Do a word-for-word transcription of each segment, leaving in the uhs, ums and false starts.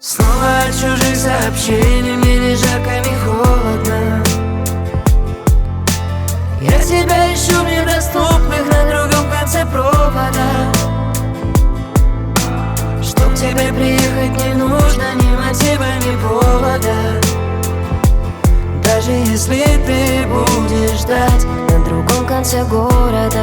Снова от чужих сообщений, мне ни жарко, ни холодно. Я тебя ищу в недоступных на другом конце провода. Чтоб к тебе приехать не нужно ни мотива, ни повода. Даже если ты будешь ждать на другом конце города.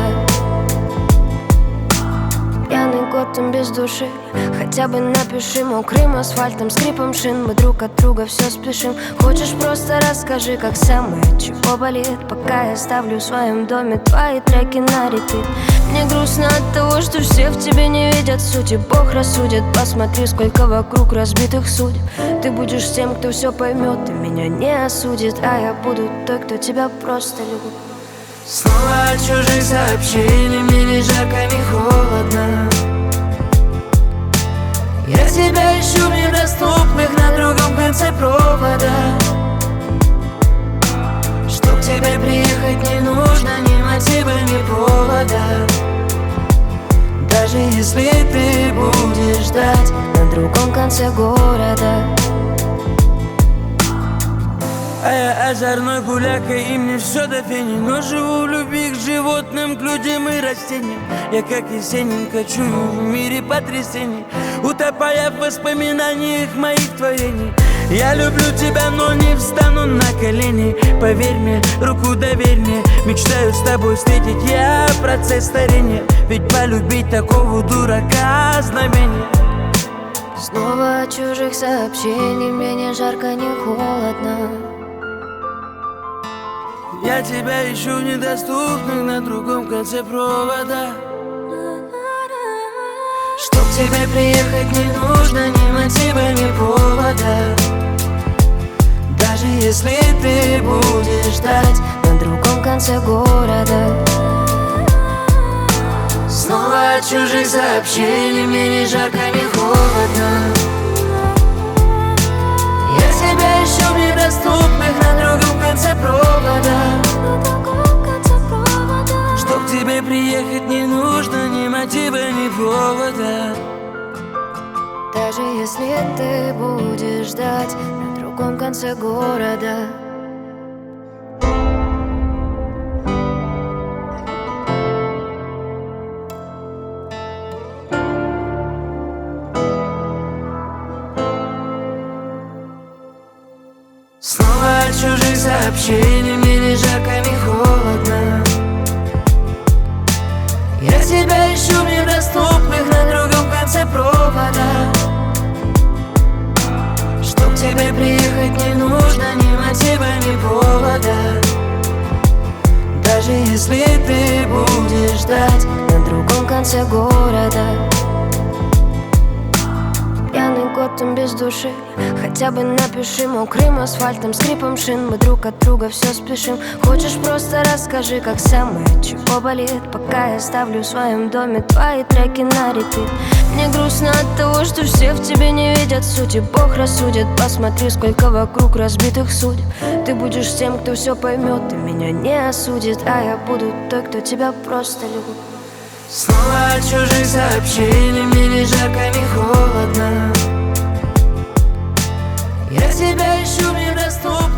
Пьяный год, он без души. Хотя бы напиши мокрым асфальтом, скрипом шин. Мы друг от друга все спешим. Хочешь, просто расскажи, как самое, чего болит. Пока я ставлю в своем доме твои треки на репит. Мне грустно от того, что все в тебе не видят сути. Бог рассудит, посмотри, сколько вокруг разбитых судеб. Ты будешь тем, кто все поймет и меня не осудит. А я буду той, кто тебя просто любит. Снова от чужих сообщений, мне ни жарко, ни холодно. Я тебя ищу в недоступных на другом конце провода. Чтоб к тебе приехать не нужно ни мотива, ни повода. Даже если ты будешь ждать на другом конце города. А я озорной гуляка, и мне все до фени. Но живу в любви к животным, к людям и растениям. Я как Есенин кочую в мире потрясений, утопая в воспоминаниях моих творений. Я люблю тебя, но не встану на колени. Поверь мне, руку доверь мне. Мечтаю с тобой встретить я процесс старения. Ведь полюбить такого дурака знамение. Снова от чужих сообщений, мне ни жарко, ни холодно. Я тебя ищу в недоступных на другом конце провода. Чтоб к тебе приехать не нужно ни мотива, ни повода. Даже если ты будешь ждать на другом конце города. Снова от чужих сообщений, мне ни жарко, ни холодно. Я тебя ищу в недоступных на другом конце провода. Чтоб к тебе приехать не нужно ни мотива, ни повода. Даже если ты будешь ждать на другом конце города. Снова от чужих сообщений, мне ни жарко, ни холодно. Я тебя ищу в недоступных на другом конце провода. Чтоб к тебе приехать не нужно ни мотива, ни повода. Даже если ты будешь ждать на другом конце города. Пьяный год, он без души. Хотя бы напиши мокрым асфальтом, скрипом шин. Мы друг от друга все спешим. Хочешь, просто расскажи, как самое, чего болит. Пока я ставлю в своем доме твои треки на репит. Мне грустно от того, что все в тебе не видят сути. Бог рассудит, посмотри, сколько вокруг разбитых судеб. Ты будешь тем, кто все поймет и меня не осудит. А я буду той, кто тебя просто любит. Снова от чужих сообщений, мне ни жарко, ни холодно. Я тебя ищу в недоступных